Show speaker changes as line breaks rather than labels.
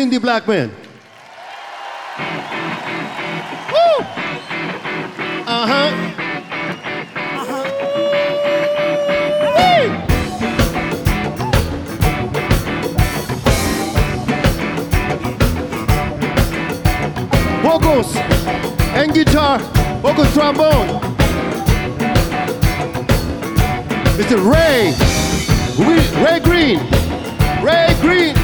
Cindy Blackman. Woo! Uh-huh. Vocals and guitar, vocal trombone. Mr. Ray Green. Ray Green.